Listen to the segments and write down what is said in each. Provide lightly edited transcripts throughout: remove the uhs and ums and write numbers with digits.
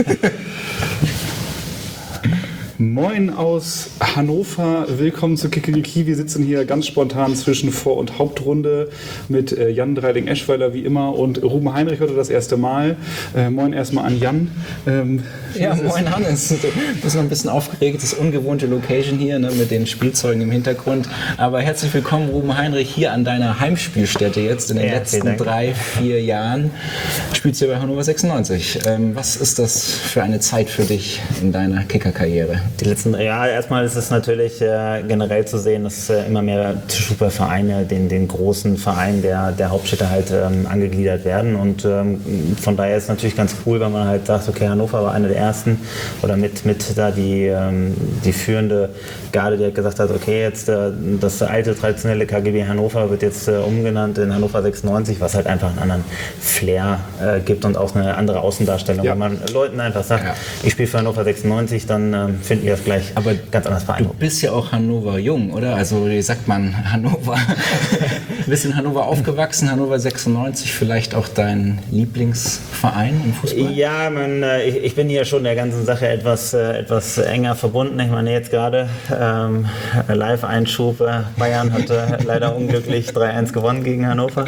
Moin aus Hannover, willkommen zu Kikeriki. Wir sitzen hier ganz spontan zwischen Vor- und Hauptrunde mit Jan Dreiling-Eschweiler wie immer und Ruben Heinrich heute das erste Mal. Moin erstmal an Jan. Ja, moin Hannes. Du bist noch ein bisschen aufgeregt, das ist ungewohnte Location hier, ne, mit den Spielzeugen im Hintergrund. Aber herzlich willkommen, Ruben Heinrich, hier an deiner Heimspielstätte jetzt in den letzten 3-4 Jahren. Spielst du bei Hannover 96. Was ist das für eine Zeit für dich in deiner Kickerkarriere? Die letzten 3 Jahre, erstmal ist es natürlich generell zu sehen, dass immer mehr Tischfußballvereine den großen Vereinen der Hauptstädte halt angegliedert werden. Und von daher ist es natürlich ganz cool, wenn man halt sagt, okay, Hannover war einer der ersten oder mit da die führende Garde, die halt gesagt hat, okay, jetzt das alte traditionelle KGB Hannover wird jetzt umgenannt in Hannover 96, was halt einfach einen anderen Flair gibt und auch eine andere Außendarstellung. Ja. Wenn man Leuten einfach sagt, ich spiele für Hannover 96, dann finden die das gleich aber ganz anders beeindruckend. Du bist ja auch Hannover jung, oder? Also wie sagt man, Hannover, du bist in Hannover aufgewachsen, Hannover 96, vielleicht auch dein Lieblingsverein im Fußball? Ja, ich bin hier schon der ganzen Sache etwas enger verbunden. Ich meine jetzt gerade Live-Einschub, Bayern hatte leider unglücklich 3-1 gewonnen gegen Hannover.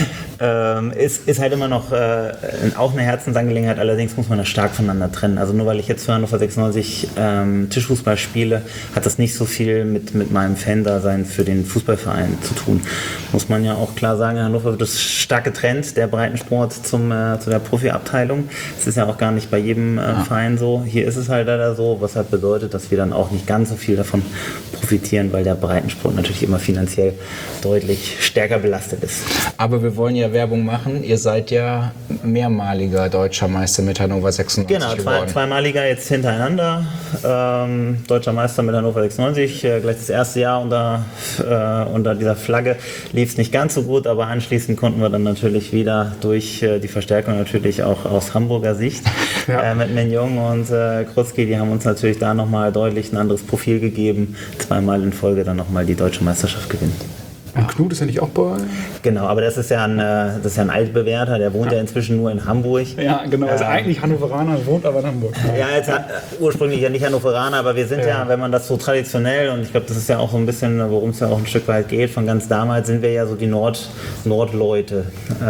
Ist halt immer noch auch eine Herzensangelegenheit, allerdings muss man das stark voneinander trennen. Also nur weil ich jetzt für Hannover 96 Tischfußball spiele, hat das nicht so viel mit meinem Fan-Dasein für den Fußballverein zu tun. Muss man ja auch klar sagen, in Hannover wird es stark getrennt, der Breitensport zu der Profiabteilung. Das ist ja auch gar nicht bei jedem Verein so. Hier ist es halt leider so, was halt bedeutet, dass wir dann auch nicht ganz so viel davon profitieren, weil der Breitensport natürlich immer finanziell deutlich stärker belastet ist. Aber wir wollen ja Werbung machen. Ihr seid ja mehrmaliger deutscher Meister mit Hannover 96 geworden. Zweimaliger jetzt hintereinander. Deutscher Meister mit Hannover 96. Gleich das erste Jahr unter dieser Flagge lief es nicht ganz so gut, aber anschließend konnten wir dann natürlich wieder durch die Verstärkung natürlich auch aus Hamburger Sicht mit Mignon und Krutzki, die haben uns natürlich da nochmal deutlich ein anderes Profil gegeben. Zweimal in Folge dann nochmal die deutsche Meisterschaft gewinnen. Und Knut ist ja nicht auch bei? Genau, aber das ist ja ein Altbewährter, der wohnt ja inzwischen nur in Hamburg. Ja, genau, also eigentlich Hannoveraner, wohnt aber in Hamburg. Ja, jetzt ursprünglich ja nicht Hannoveraner, aber wir sind ja, wenn man das so traditionell, und ich glaube, das ist ja auch so ein bisschen, worum es ja auch ein Stück weit geht, von ganz damals sind wir ja so die Nordleute,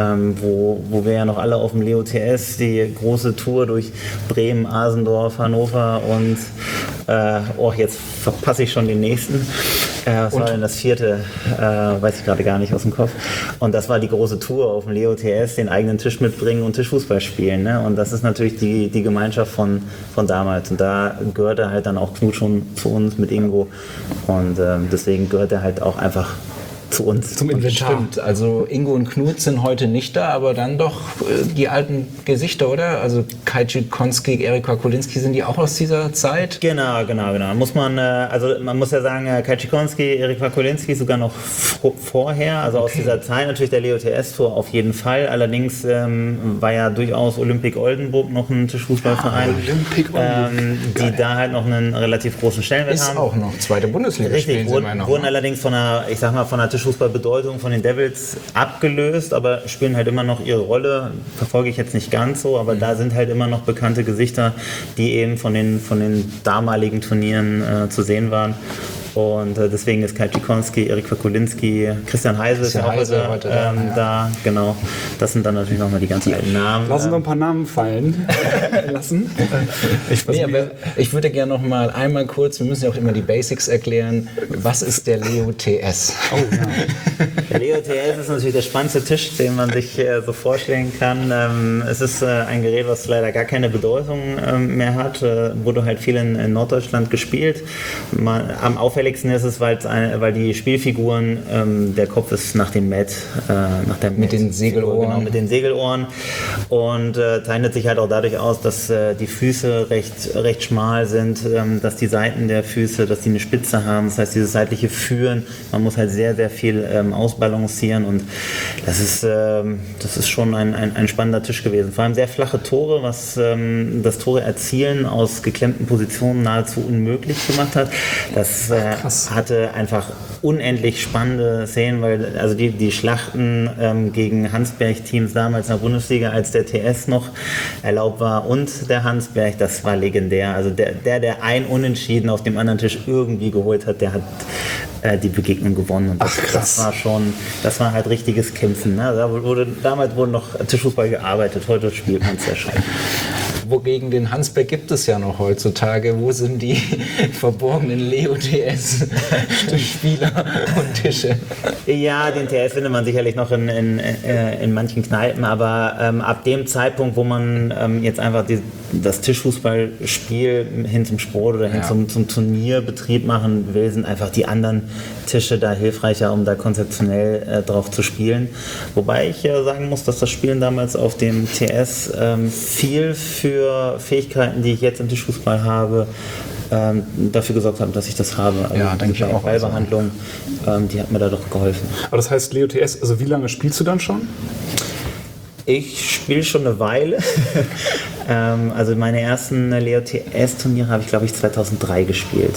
wo wir ja noch alle auf dem Leo TS die große Tour durch Bremen, Asendorf, Hannover und jetzt verpasse ich schon den nächsten. Was war denn das vierte? Weiß ich gerade gar nicht aus dem Kopf. Und das war die große Tour auf dem Leo TS, den eigenen Tisch mitbringen und Tischfußball spielen. Ne? Und das ist natürlich die Gemeinschaft von damals. Und da gehörte halt dann auch Knut schon zu uns mit Ingo. Und deswegen gehört er halt auch einfach zu uns. Zum Inventar. Stimmt, also Ingo und Knut sind heute nicht da, aber dann doch die alten Gesichter, oder? Also Kai Cichonski, Erik Wakulinski, sind die auch aus dieser Zeit? Genau. Man muss ja sagen, Kai Cichonski, Erik Wakulinski sogar noch vorher, also aus dieser Zeit natürlich der Leo TS Tour auf jeden Fall. Allerdings war ja durchaus Olympic Oldenburg noch ein Tischfußballverein, die da halt noch einen relativ großen Stellenwert haben. Ist auch noch zweite Bundesliga. Richtig, wurden allerdings von der Tischfußballbedeutung von den Devils abgelöst, aber spielen halt immer noch ihre Rolle. Verfolge ich jetzt nicht ganz so, aber da sind halt immer noch bekannte Gesichter, die eben von den damaligen Turnieren zu sehen waren. Und deswegen ist Kai Cichonski, Erik Wakulinski, Christian Heise ist ja auch heute da. Genau. Das sind dann natürlich nochmal die ganzen alten Namen. Lassen wir ein paar Namen fallen lassen. Ich würde gerne noch mal einmal kurz, wir müssen ja auch immer die Basics erklären. Was ist der Leo TS? Oh, ja. Der Leo TS ist natürlich der spannendste Tisch, den man sich so vorstellen kann. Es ist ein Gerät, was leider gar keine Bedeutung mehr hat. Wurde halt viel in Norddeutschland gespielt. Am auffälligsten ist es, weil die Spielfiguren, der Kopf ist nach dem Met, mit den Segelohren. Genau, mit den Segelohren. Und zeichnet sich halt auch dadurch aus, dass die Füße recht schmal sind, dass die Seiten der Füße, dass die eine Spitze haben. Das heißt, dieses seitliche Führen, man muss halt sehr, sehr viel ausbalancieren und das ist schon ein spannender Tisch gewesen. Vor allem sehr flache Tore, was das Tore erzielen aus geklemmten Positionen nahezu unmöglich gemacht hat. Das hatte einfach unendlich spannende Szenen, weil also die Schlachten gegen Hansberg-Teams damals in der Bundesliga, als der TS noch erlaubt war und der Hansberg, das war legendär. Also der ein Unentschieden auf dem anderen Tisch irgendwie geholt hat, der hat die Begegnung gewonnen. Und das war halt richtiges Kämpfen. Ne? Damals wurde noch Tischfußball gearbeitet, heute spielt man es ja schon. Wogegen den Hansberg gibt es ja noch heutzutage. Wo sind die verborgenen Leo-TS-Spieler und Tische? Ja, den TS findet man sicherlich noch in manchen Kneipen, aber ab dem Zeitpunkt, wo man jetzt einfach das Tischfußballspiel hin zum Sport oder hin zum Turnierbetrieb machen will, sind einfach die anderen Tische da hilfreicher, um da konzeptionell drauf zu spielen. Wobei ich sagen muss, dass das Spielen damals auf dem TS viel für Fähigkeiten, die ich jetzt im Tischfußball habe, dafür gesorgt haben, dass ich das habe. Also ja, denke ich auch. Ballbehandlung, die hat mir da doch geholfen. Aber das heißt, Leo TS, also wie lange spielst du dann schon? Ich spiele schon eine Weile. Also meine ersten Leo TS-Turniere habe ich, glaube ich, 2003 gespielt.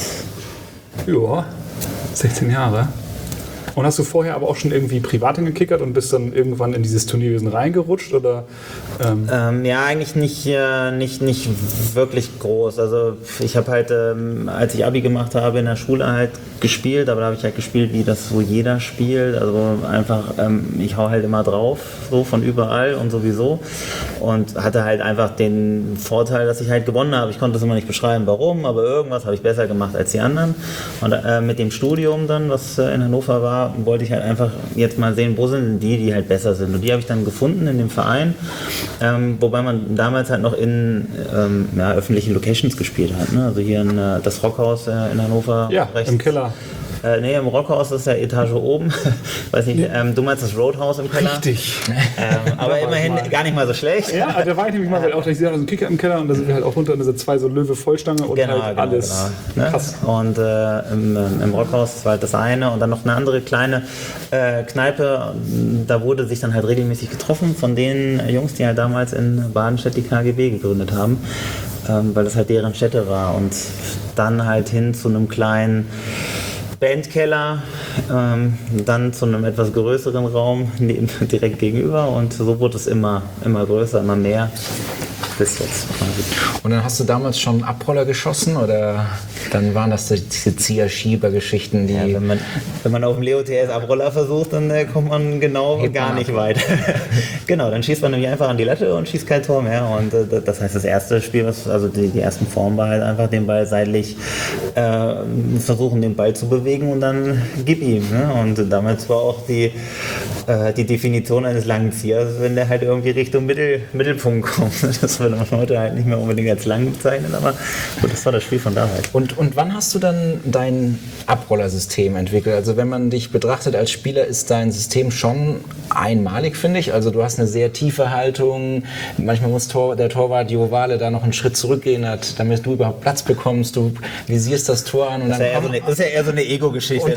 Ja, 16 Jahre. Und hast du vorher aber auch schon irgendwie privat hingekickert und bist dann irgendwann in dieses Turnierwesen reingerutscht? Oder, ja, eigentlich nicht wirklich groß. Also ich habe halt, als ich Abi gemacht habe, in der Schule halt gespielt, aber da habe ich halt gespielt, wie das so jeder spielt. Also einfach, ich hau halt immer drauf, so von überall und sowieso. Und hatte halt einfach den Vorteil, dass ich halt gewonnen habe. Ich konnte das immer nicht beschreiben, warum, aber irgendwas habe ich besser gemacht als die anderen. Und mit dem Studium dann, was in Hannover war, wollte ich halt einfach jetzt mal sehen, wo sind die halt besser sind. Und die habe ich dann gefunden in dem Verein, wobei man damals halt noch in öffentlichen Locations gespielt hat. Ne? Also hier in das Rockhaus in Hannover. Ja, rechts. Im Keller. Nee, im Rockhaus ist ja Etage oben. Weiß nicht, du meinst das Roadhouse im Keller? Richtig. Aber immerhin gar nicht mal so schlecht. Ja, da war ich nämlich mal, weil auch, ich sehe so einen Kicker im Keller und da sind wir halt auch runter und da sind zwei so Löwe-Vollstange und halt alles. Genau. Krass. Und im Rockhaus war halt das eine und dann noch eine andere kleine Kneipe. Da wurde sich dann halt regelmäßig getroffen von den Jungs, die halt damals in Badenstedt die KGB gegründet haben. Weil das halt deren Stätte war. Und dann halt hin zu einem kleinen Bandkeller, dann zu einem etwas größeren Raum direkt gegenüber und so wurde es immer größer, immer mehr bis jetzt quasi. Und dann hast du damals schon Abroller geschossen oder dann waren das diese Zieher-Schieber-Geschichten, die... Ja, wenn man auf dem Leo TS Abroller versucht, dann kommt man gar nicht weit. Genau, dann schießt man nämlich einfach an die Latte und schießt kein Tor mehr und das heißt, das erste Spiel, also die ersten Formen war halt einfach den Ball seitlich versuchen, den Ball zu bewegen und dann gib ihm. Ne? Und damals war auch die Definition eines langen Ziehers, wenn der halt irgendwie Richtung Mittelpunkt kommt. Das würde man heute halt nicht mehr unbedingt als lang bezeichnen, aber gut, das war das Spiel von damals. Und wann hast du dann dein Abrollersystem entwickelt? Also wenn man dich betrachtet als Spieler, ist dein System schon einmalig, finde ich. Also du hast eine sehr tiefe Haltung. Manchmal muss der Torwart Jovale da noch einen Schritt zurückgehen, damit du überhaupt Platz bekommst. Du visierst das Tor an. Und das ist ja eher so eine Ego-Geschichte.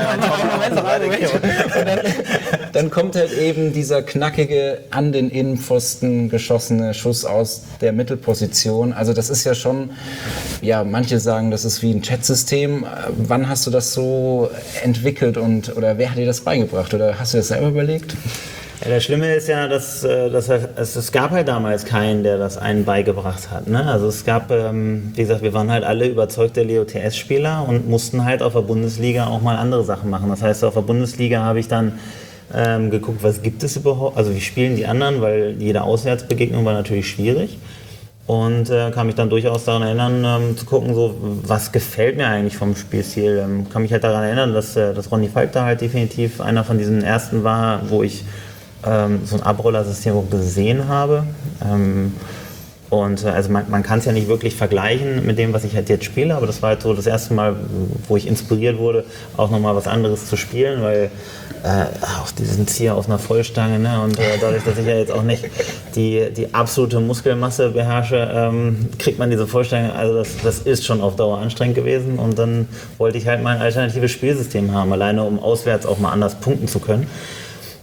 Dann kommt halt eben dieser knackige, an den Innenpfosten geschossene Schuss aus der Mittelposition. Also das ist ja schon, ja, manche sagen, das ist wie ein Chat-System. Wann hast du das so entwickelt oder wer hat dir das beigebracht? Oder hast du das selber überlegt? Ja, das Schlimme ist ja, dass es gab halt damals keinen, der das einen beigebracht hat. Ne? Also es gab, wie gesagt, wir waren halt alle überzeugte Leo TS-Spieler und mussten halt auf der Bundesliga auch mal andere Sachen machen. Das heißt, auf der Bundesliga habe ich dann geguckt, was gibt es überhaupt, also wie spielen die anderen, weil jede Auswärtsbegegnung war natürlich schwierig. Und kann mich dann durchaus daran erinnern, zu gucken, so, was gefällt mir eigentlich vom Spielstil. Kann mich halt daran erinnern, dass Ronny Falk da halt definitiv einer von diesen ersten war, wo ich so ein Abrollersystem gesehen habe. Und also man kann es ja nicht wirklich vergleichen mit dem, was ich halt jetzt spiele, aber das war halt so das erste Mal, wo ich inspiriert wurde, auch nochmal was anderes zu spielen, weil auch diesen Zieher auf einer Vollstange, ne? Und dadurch, dass ich ja jetzt auch nicht die absolute Muskelmasse beherrsche, kriegt man diese Vollstange, also das ist schon auf Dauer anstrengend gewesen und dann wollte ich halt mal ein alternatives Spielsystem haben, alleine um auswärts auch mal anders punkten zu können.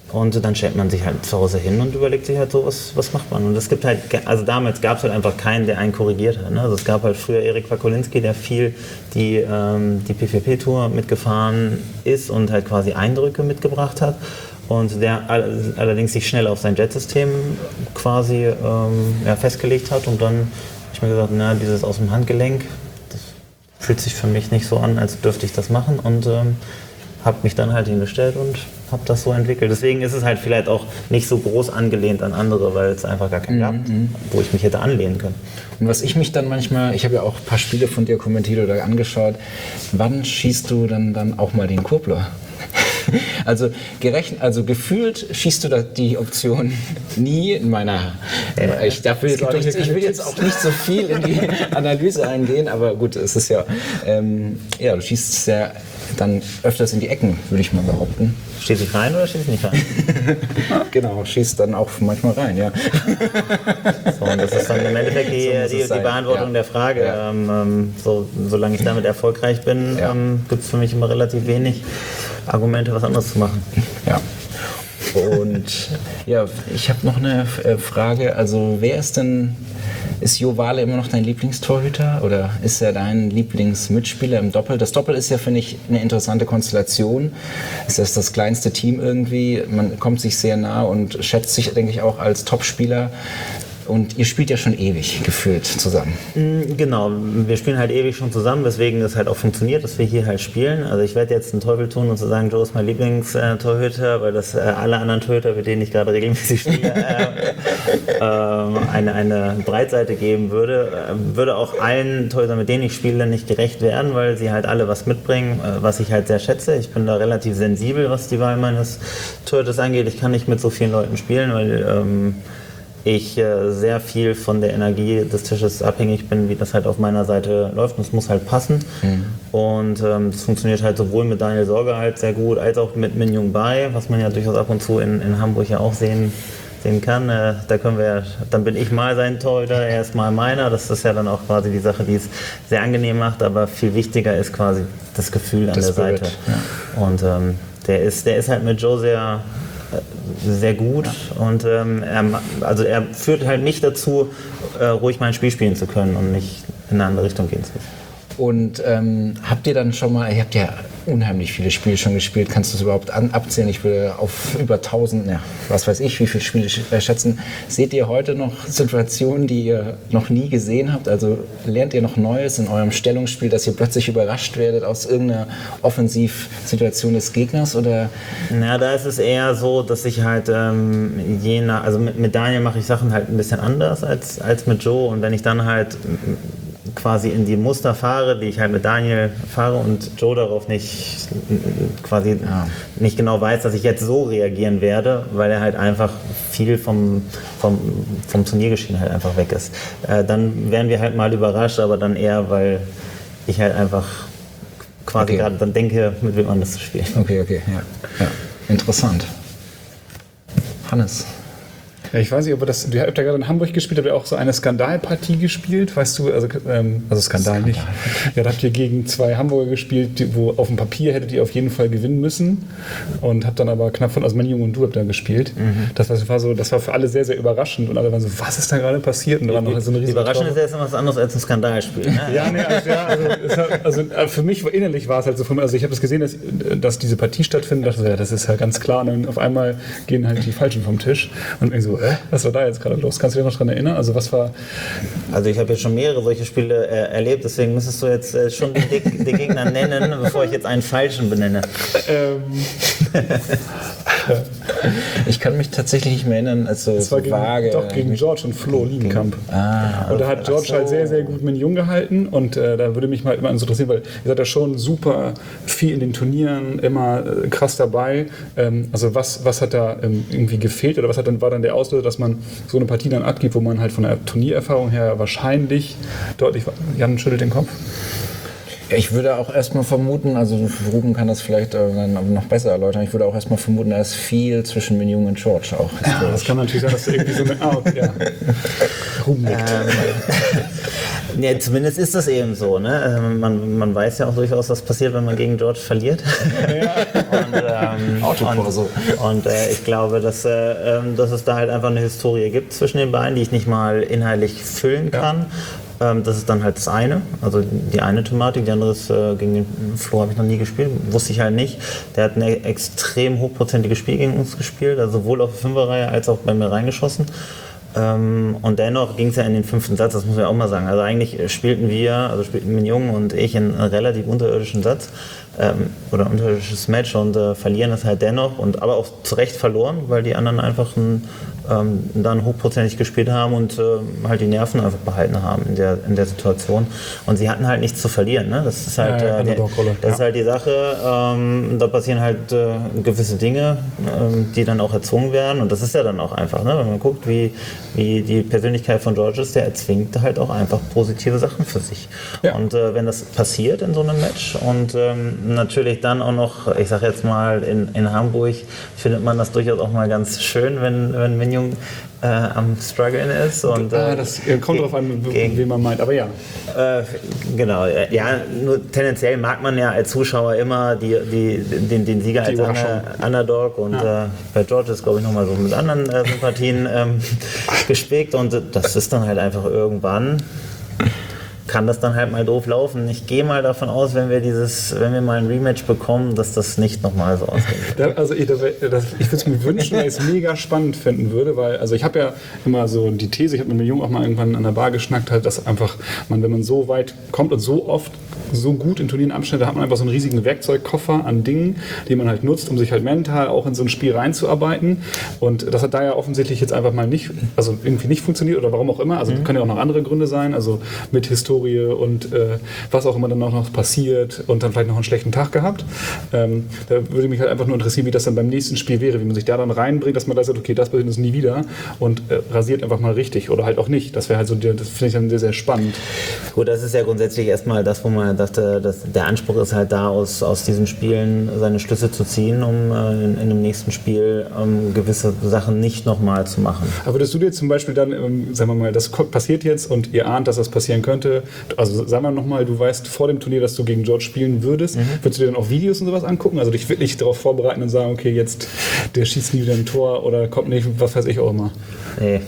Und dann stellt man sich halt zu Hause hin und überlegt sich halt so, was macht man. Und es gibt halt, also damals gab es halt einfach keinen, der einen korrigiert hat. Ne? Also es gab halt früher Erik Wakolinski, der viel die P4P-Tour mitgefahren ist und halt quasi Eindrücke mitgebracht hat. Und der allerdings sich schnell auf sein Jetsystem quasi festgelegt hat. Und dann habe ich mir gesagt, na, dieses aus dem Handgelenk, das fühlt sich für mich nicht so an, als dürfte ich das machen. Und habe mich dann halt hingestellt und habe das so entwickelt. Deswegen ist es halt vielleicht auch nicht so groß angelehnt an andere, weil es einfach gar keinen gab, wo ich mich hätte anlehnen können. Und was ich mich dann manchmal, ich habe ja auch ein paar Spiele von dir kommentiert oder angeschaut, wann schießt du dann auch mal den Kurbler? Also gefühlt schießt du da die Option nie in meiner. Ich will jetzt auch nicht so viel in die Analyse eingehen, aber gut, es ist ja, du schießt sehr dann öfters in die Ecken, würde ich mal behaupten. Schießt ich rein oder schießt ich nicht rein? Genau, schießt dann auch manchmal rein, ja. So, und das ist dann im Endeffekt die Beantwortung der Frage. Ja. Solange ich damit erfolgreich bin, gibt es für mich immer relativ wenig Argumente, was anderes zu machen. Ja. Und ja, ich habe noch eine Frage. Also ist Jo Wahle immer noch dein Lieblingstorhüter oder ist er dein Lieblingsmitspieler im Doppel? Das Doppel ist ja, finde ich, eine interessante Konstellation. Es ist das kleinste Team irgendwie. Man kommt sich sehr nah und schätzt sich, denke ich, auch als Topspieler. Und ihr spielt ja schon ewig gefühlt zusammen. Genau, wir spielen halt ewig schon zusammen, weswegen es halt auch funktioniert, dass wir hier halt spielen. Also ich werde jetzt einen Teufel tun und zu sagen, Joe ist mein Lieblingstorhüter, weil das alle anderen Torhüter, mit denen ich gerade regelmäßig spiele, eine Breitseite geben würde. Würde auch allen Torhütern, mit denen ich spiele, nicht gerecht werden, weil sie halt alle was mitbringen, was ich halt sehr schätze. Ich bin da relativ sensibel, was die Wahl meines Torhüters angeht. Ich kann nicht mit so vielen Leuten spielen, weil ich sehr viel von der Energie des Tisches abhängig bin, wie das halt auf meiner Seite läuft. Und es muss halt passen. Und das funktioniert halt sowohl mit Daniel Sorge halt sehr gut, als auch mit Min Young Bae, was man ja durchaus ab und zu in Hamburg ja auch sehen kann. Dann bin ich mal sein Torhüter, er ist mal meiner. Das ist ja dann auch quasi die Sache, die es sehr angenehm macht. Aber viel wichtiger ist quasi das Gefühl an der Seite. Ja. Und der ist halt mit Joe sehr gut und er führt halt mich dazu, ruhig mein Spiel spielen zu können und nicht in eine andere Richtung gehen zu müssen. Und habt ihr dann schon mal, ihr habt ja unheimlich viele Spiele schon gespielt, kannst du es überhaupt abzählen? Ich will auf über 1000, was weiß ich, wie viele Spiele schätzen. Seht ihr heute noch Situationen, die ihr noch nie gesehen habt? Also lernt ihr noch Neues in eurem Stellungsspiel, dass ihr plötzlich überrascht werdet aus irgendeiner Offensivsituation des Gegners? Oder? Na, da ist es eher so, dass ich halt also mit Daniel mache ich Sachen halt ein bisschen anders als mit Joe, und wenn ich dann halt quasi in die Muster fahre, die ich halt mit Daniel fahre und Joe darauf nicht genau weiß, dass ich jetzt so reagieren werde, weil er halt einfach viel vom Turniergeschehen halt einfach weg ist. Dann werden wir halt mal überrascht, aber dann eher, weil ich halt einfach quasi gerade dann denke, mit wem anders zu spielen. Okay, ja. Interessant. Hannes? Ja, ich weiß nicht, ob ihr habt ja gerade in Hamburg gespielt, habt ihr auch so eine Skandalpartie gespielt, weißt du, also Skandal nicht. Ja, da habt ihr gegen zwei Hamburger gespielt, wo auf dem Papier hättet ihr auf jeden Fall gewinnen müssen, und habt dann aber knapp also mein Junge und du habt da gespielt. Das war für alle sehr, sehr überraschend, und alle waren so, was ist da gerade passiert? Und da war noch so eine riesige Überraschend ist ja jetzt noch was anderes als ein Skandalspiel. Ne? Also für mich innerlich war es halt so, also ich habe das gesehen, dass diese Partie stattfindet, dachte so, ja, das ist ja ganz klar, und dann auf einmal gehen halt die Falschen vom Tisch und ich so, was war da jetzt gerade los? Kannst du dich noch daran erinnern? Also was war? Also ich habe jetzt schon mehrere solche Spiele erlebt, deswegen müsstest du jetzt schon den Gegner nennen, bevor ich jetzt einen falschen benenne. Ich kann mich tatsächlich nicht mehr erinnern, als so vage. Doch, gegen George und Flo Liebenkamp. Und da hat George halt sehr, sehr gut mit Jung gehalten, und da würde mich mal immer interessieren, weil ihr seid ja schon super viel in den Turnieren, immer krass dabei. Also was hat da irgendwie gefehlt, oder war dann der Auslöser, dass man so eine Partie dann abgibt, wo man halt von der Turniererfahrung her wahrscheinlich deutlich... Jan schüttelt den Kopf. Ich würde auch erstmal vermuten, also Ruben kann das vielleicht dann noch besser erläutern, ich würde auch erstmal vermuten, da ist viel zwischen Min Young und George auch. Ja, das kann natürlich sein, dass du irgendwie so eine... Ruben nickt. Ja, zumindest ist das eben so. Ne? Man weiß ja auch durchaus, was passiert, wenn man gegen George verliert. Und ich glaube, dass es da halt einfach eine Historie gibt zwischen den beiden, die ich nicht mal inhaltlich füllen kann. Das ist dann halt das eine, also die eine Thematik. Die andere ist, gegen den Flo habe ich noch nie gespielt, wusste ich halt nicht. Der hat ein extrem hochprozentiges Spiel gegen uns gespielt, also sowohl auf der Fünferreihe als auch bei mir reingeschossen. Und dennoch ging es ja in den 5. Satz, das muss man ja auch mal sagen. Also eigentlich spielten Mignon und ich einen relativ unterirdischen Satz oder ein unterirdisches Match und verlieren es halt dennoch, aber auch zu Recht verloren, weil die anderen einfach dann hochprozentig gespielt haben und halt die Nerven einfach behalten haben in der Situation. Und sie hatten halt nichts zu verlieren. Ne? Das ist halt, ist halt die Sache. Da passieren halt gewisse Dinge, die dann auch erzwungen werden. Und das ist ja dann auch einfach, ne? Wenn man guckt, wie die Persönlichkeit von George ist, der erzwingt halt auch einfach positive Sachen für sich. Ja. Und wenn das passiert in so einem Match und natürlich dann auch noch, ich sag jetzt mal, in Hamburg findet man das durchaus auch mal ganz schön, wenn Mignon am Struggeln ist. Und, das kommt darauf an, wen man meint, aber ja. Genau, ja, nur tendenziell mag man ja als Zuschauer immer den Sieger als Underdog und bei George ist, glaube ich, nochmal so mit anderen Sympathien gespickt und das ist dann halt einfach irgendwann, kann das dann halt mal doof laufen. Ich gehe mal davon aus, wenn wir mal ein Rematch bekommen, dass das nicht nochmal so ausgehen wird. Also ich würde es mir wünschen, weil ich es mega spannend finden würde, weil also ich habe ja immer so die These, ich habe mit mir Jung auch mal irgendwann an der Bar geschnackt, halt, dass einfach wenn man so weit kommt und so oft so gut in Turnieren abschneidet, da hat man einfach so einen riesigen Werkzeugkoffer an Dingen, die man halt nutzt, um sich halt mental auch in so ein Spiel reinzuarbeiten. Und das hat da ja offensichtlich jetzt einfach mal nicht, also irgendwie nicht funktioniert oder warum auch immer. Also können ja auch noch andere Gründe sein, also mit Historie und was auch immer dann auch noch passiert und dann vielleicht noch einen schlechten Tag gehabt. Da würde mich halt einfach nur interessieren, wie das dann beim nächsten Spiel wäre, wie man sich da dann reinbringt, dass man da sagt, okay, das passiert uns nie wieder und rasiert einfach mal richtig oder halt auch nicht. Das wäre halt so, das finde ich dann sehr, sehr spannend. Gut, das ist ja grundsätzlich erstmal das, wo man dachte, dass der Anspruch ist halt da, aus diesen Spielen seine Schlüsse zu ziehen, um in einem nächsten Spiel gewisse Sachen nicht nochmal zu machen. Aber würdest du dir zum Beispiel dann, sagen wir mal, das passiert jetzt und ihr ahnt, dass das passieren könnte, also sagen wir nochmal, du weißt vor dem Turnier, dass du gegen George spielen würdest, würdest du dir dann auch Videos und sowas angucken? Also dich wirklich darauf vorbereiten und sagen, okay, jetzt der schießt nie wieder ein Tor oder kommt nicht, was weiß ich auch immer. Nee.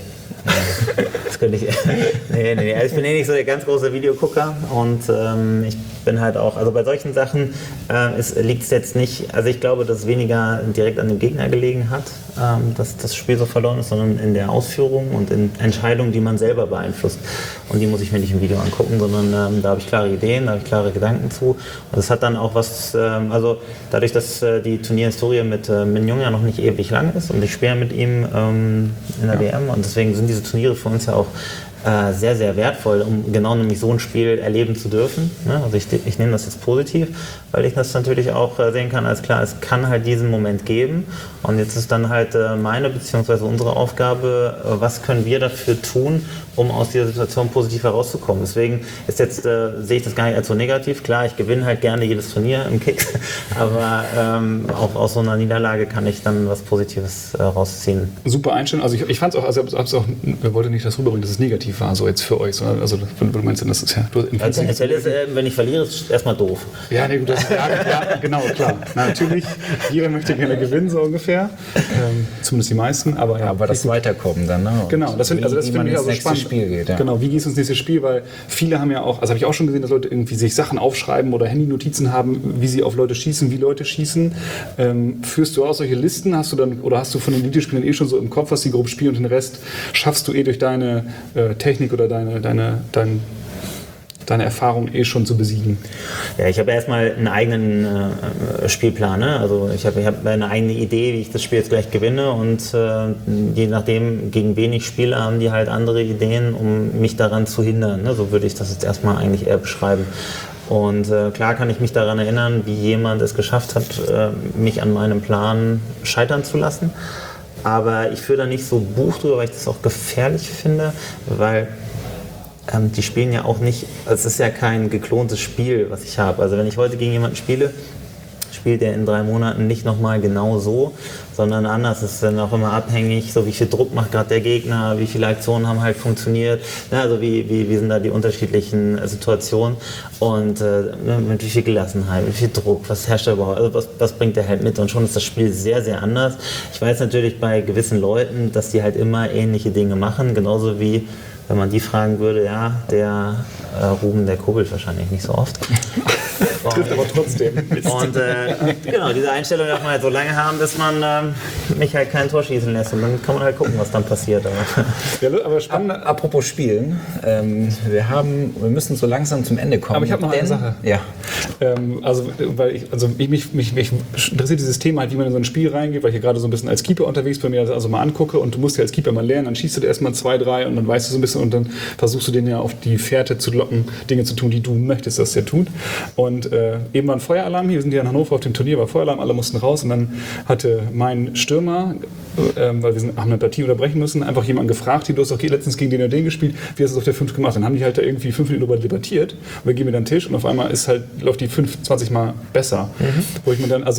Das könnte ich. Nee. Also ich bin nicht so der ganz große Videogucker und ich bin halt auch, also bei solchen Sachen liegt es jetzt nicht, also ich glaube, dass es weniger direkt an dem Gegner gelegen hat, dass das Spiel so verloren ist, sondern in der Ausführung und in Entscheidungen, die man selber beeinflusst. Und die muss ich mir nicht im Video angucken, sondern da habe ich klare Ideen, da habe ich klare Gedanken zu. Und das hat dann auch was, also dadurch, dass die Turnierhistorie mit Mignon ja noch nicht ewig lang ist und ich spiele mit ihm in der WM und deswegen sind diese Turniere für uns ja auch sehr, sehr wertvoll, um genau nämlich so ein Spiel erleben zu dürfen. Also ich nehme das jetzt positiv, weil ich das natürlich auch sehen kann, als klar, es kann halt diesen Moment geben und jetzt ist dann halt meine bzw. unsere Aufgabe, was können wir dafür tun, um aus dieser Situation positiv herauszukommen. Deswegen ist jetzt, sehe ich das gar nicht als so negativ. Klar, ich gewinne halt gerne jedes Turnier im Kick, aber auch aus so einer Niederlage kann ich dann was Positives rausziehen. Super Einstellung. Also ich fand es auch, also wir wollten nicht das rüberbringen, dass es negativ war, so jetzt für euch. Sondern, also du meinst, das ist ja... wenn ich verliere, ist es erstmal doof. Ja, nee, gut, ja, genau, klar. Natürlich, jeder möchte gerne gewinnen, so ungefähr. Zumindest die meisten, aber ja. Aber das Weiterkommen dann, ne? Genau, das finde ich also spannend. Spiel geht, ja. Genau, wie gehst du ins nächste Spiel? Weil viele haben ja auch, also habe ich auch schon gesehen, dass Leute irgendwie sich Sachen aufschreiben oder Handynotizen haben, wie sie auf Leute schießen, wie Leute schießen. Führst du auch solche Listen? Hast du von den Videospielen schon so im Kopf, was die grob spielen und den Rest schaffst du durch deine Technik oder deine Erfahrung schon zu besiegen? Ja, ich habe erstmal einen eigenen Spielplan. Ne? Also ich habe eine eigene Idee, wie ich das Spiel jetzt gleich gewinne und je nachdem, gegen wen ich spiele, haben die halt andere Ideen, um mich daran zu hindern. Ne? So würde ich das jetzt erstmal eigentlich eher beschreiben. Und klar kann ich mich daran erinnern, wie jemand es geschafft hat, mich an meinem Plan scheitern zu lassen. Aber ich führe da nicht so Buch drüber, weil ich das auch gefährlich finde, weil die spielen ja auch nicht, es ist ja kein geklontes Spiel, was ich habe. Also wenn ich heute gegen jemanden spiele spielt er in 3 Monaten nicht nochmal genau so, sondern anders. Es ist dann auch immer abhängig, so wie viel Druck macht gerade der Gegner, wie viele Aktionen haben halt funktioniert, also wie sind da die unterschiedlichen Situationen und mit wie viel Gelassenheit, mit wie viel Druck, was herrscht da überhaupt, also was bringt der halt mit, und schon ist das Spiel sehr, sehr anders. Ich weiß natürlich bei gewissen Leuten, dass die halt immer ähnliche Dinge machen, genauso wie wenn man die fragen würde, ja, der Ruben, der kurbelt wahrscheinlich nicht so oft. Trifft aber trotzdem. Und genau, diese Einstellung darf man halt so lange haben, bis man mich halt kein Tor schießen lässt. Und dann kann man halt gucken, was dann passiert. Ja, aber spannend. Apropos Spielen, wir müssen so langsam zum Ende kommen. Aber ich habe noch eine Sache. Ja. Mich interessiert dieses Thema halt, wie man in so ein Spiel reingeht, weil ich ja gerade so ein bisschen als Keeper unterwegs bin, mir das also mal angucke, und du musst ja als Keeper mal lernen, dann schießt du dir erstmal 2, 3 und dann weißt du so ein bisschen, und dann versuchst du den ja auf die Fährte zu locken, Dinge zu tun, die du möchtest, dass der tut. Und eben war ein Feueralarm hier, wir sind hier in Hannover auf dem Turnier, war Feueralarm, alle mussten raus, und dann hatte mein Stürmer, weil wir haben eine Partie unterbrechen müssen, einfach jemanden gefragt, du hast doch letztens gegen den und den gespielt, wie hast du es auf der 5 gemacht? Dann haben die halt da irgendwie 5 Minuten darüber debattiert, und wir gehen mir dann den Tisch, und auf einmal läuft die 5 20 Mal besser. Wo ich mir dann,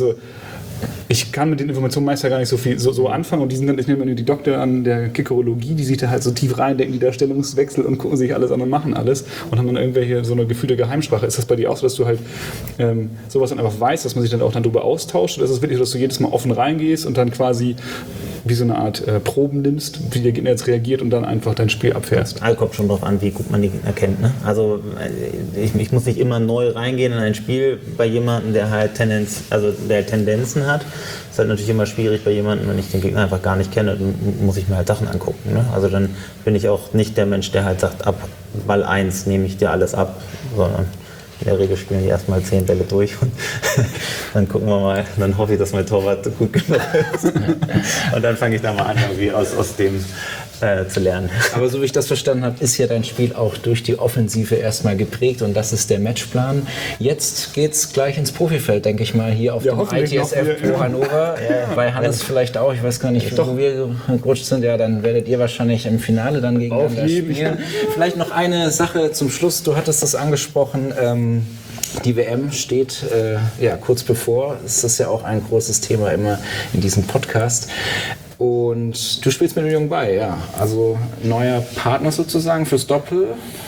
ich kann mit den Informationen meist ja gar nicht so viel so anfangen, und ich nehme nur die Doktor an der Kickerologie, die sich da halt so tief rein, denken die Darstellungswechsel und gucken sich alles an und machen alles und haben dann irgendwelche so eine gefühlte Geheimsprache. Ist das bei dir auch so, dass du halt sowas dann einfach weißt, dass man sich dann auch darüber austauscht, oder ist es wirklich so, dass du jedes Mal offen reingehst und dann quasi wie so eine Art Proben nimmst, wie der Gegner jetzt reagiert, und dann einfach dein Spiel abfährst? Also kommt schon drauf an, wie gut man die Gegner kennt. Ne? Also ich muss nicht immer neu reingehen in ein Spiel bei jemandem, der halt Tendenzen hat. Ist halt natürlich immer schwierig bei jemandem, wenn ich den Gegner einfach gar nicht kenne, dann muss ich mir halt Sachen angucken. Ne? Also dann bin ich auch nicht der Mensch, der halt sagt, ab Ball 1 nehme ich dir alles ab, sondern in der Regel spielen die erstmal 10 Bälle durch und dann gucken wir mal, dann hoffe ich, dass mein Torwart gut genug ist. Und dann fange ich da mal an, irgendwie aus dem zu lernen. Aber so wie ich das verstanden habe, ist ja dein Spiel auch durch die Offensive erstmal geprägt, und das ist der Matchplan. Jetzt geht's gleich ins Profifeld, denke ich mal, hier auf dem ITSF Pro Hannover. Bei Hannes vielleicht auch, ich weiß gar nicht, wo wir gerutscht sind. Ja, dann werdet ihr wahrscheinlich im Finale dann gegeneinander spielen. Vielleicht noch eine Sache zum Schluss, du hattest das angesprochen, die WM steht kurz bevor. Es ist ja auch ein großes Thema immer in diesem Podcast. Und du spielst mit dem Jungen bei, ja. Also neuer Partner sozusagen fürs Doppel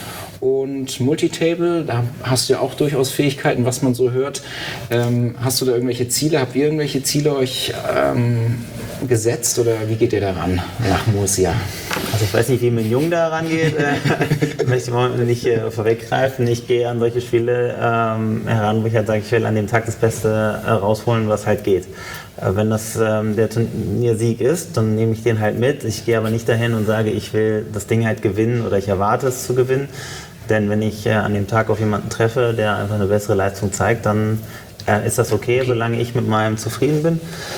und Multitable. Da hast du ja auch durchaus Fähigkeiten, was man so hört. Hast du da irgendwelche Ziele? Habt ihr irgendwelche Ziele euch gesetzt, oder wie geht ihr daran nach Murcia? Also ich weiß nicht, wie mein Jung da rangeht. Möchte ich nicht vorweggreifen. Ich gehe an solche Spiele heran, wo ich halt sage, ich will an dem Tag das Beste rausholen, was halt geht. Wenn das der Turniersieg ist, dann nehme ich den halt mit. Ich gehe aber nicht dahin und sage, ich will das Ding halt gewinnen oder ich erwarte es zu gewinnen. Denn wenn ich an dem Tag auf jemanden treffe, der einfach eine bessere Leistung zeigt, dann ist das okay, solange ich mit meinem zufrieden bin.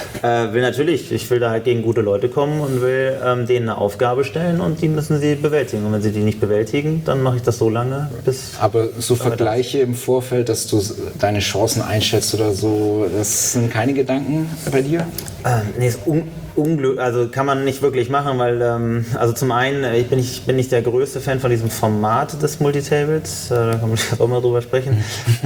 Ich will da halt gegen gute Leute kommen und will denen eine Aufgabe stellen, und die müssen sie bewältigen. Und wenn sie die nicht bewältigen, dann mache ich das so lange, bis... Aber so Vergleiche im Vorfeld, dass du deine Chancen einschätzt oder so, das sind keine Gedanken bei dir? Nee, ist also kann man nicht wirklich machen, weil also zum einen ich bin nicht der größte Fan von diesem Format des Multitables, da kann man auch mal drüber sprechen,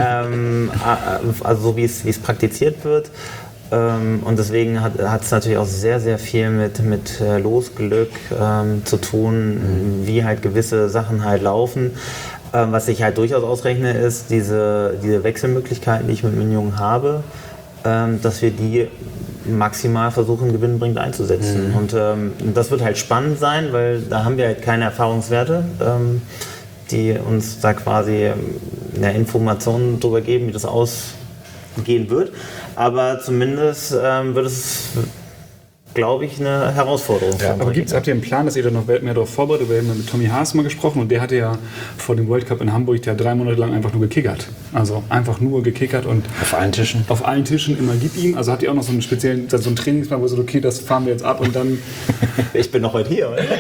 also so wie es praktiziert wird. Und deswegen hat es natürlich auch sehr, sehr viel mit Losglück zu tun, wie halt gewisse Sachen halt laufen. Was ich halt durchaus ausrechne, ist diese Wechselmöglichkeiten, die ich mit dem Jungen habe, dass wir die maximal versuchen, gewinnbringend einzusetzen. Und das wird halt spannend sein, weil da haben wir halt keine Erfahrungswerte, die uns da quasi Informationen darüber geben, wie das ausgehen wird. Aber zumindest wird es, glaube ich, eine Herausforderung. Ja, aber habt ihr einen Plan, dass ihr da noch mehr darauf vorbereitet? Wir haben ja mit Tommy Haas mal gesprochen, und der hatte ja vor dem World Cup in Hamburg 3 Monate lang einfach nur gekickert. Also einfach nur gekickert, und auf allen Tischen? Auf allen Tischen immer gib ihm. Also hat ihr auch noch so einen speziellen, so einen Trainingsplan, wo ihr so, okay, das fahren wir jetzt ab, und dann... Ich bin noch heute hier, oder?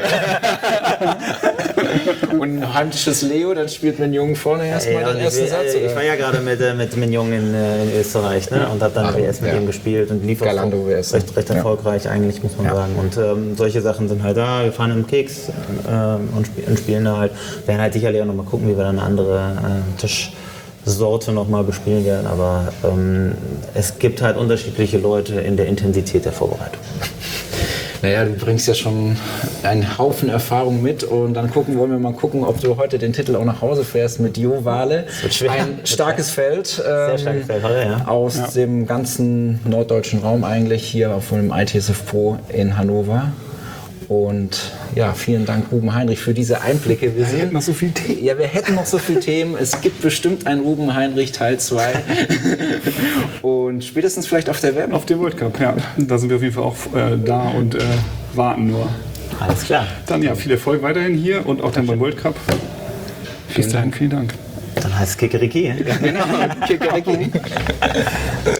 Und ein heimtisches Leo, dann spielt man Jungen vorne erstmal den ersten Satz? Ich war ja gerade mit Minjung in Österreich, ne? Und habe dann WS mit ihm gespielt und lief auch recht erfolgreich eigentlich, muss man sagen. Und solche Sachen sind halt da, wir fahren im Keks und spielen da halt. Wir werden halt sicherlich auch noch mal gucken, wie wir dann eine andere Sorte nochmal bespielen werden, aber es gibt halt unterschiedliche Leute in der Intensität der Vorbereitung. Naja, du bringst ja schon einen Haufen Erfahrung mit und dann wollen wir mal gucken, ob du heute den Titel auch nach Hause fährst mit Jo Wale. Ein starkes Feld, Sehr starkes Feld heute, ja. Aus dem ganzen norddeutschen Raum eigentlich, hier auf dem ITSF Pro in Hannover. Und ja, vielen Dank, Ruben Heinrich, für diese Einblicke. Wir hätten noch so viele Themen. Ja, wir hätten noch so viele Themen. Es gibt bestimmt einen Ruben Heinrich Teil 2. Und spätestens vielleicht auf der WM. Auf dem World Cup, ja. Da sind wir auf jeden Fall auch da und warten nur. Alles klar. Dann ja, viel Erfolg weiterhin hier und auch dann beim World Cup. Bis dahin, vielen Dank. Dann heißt es Kikeriki. Ja, genau, Kikeriki.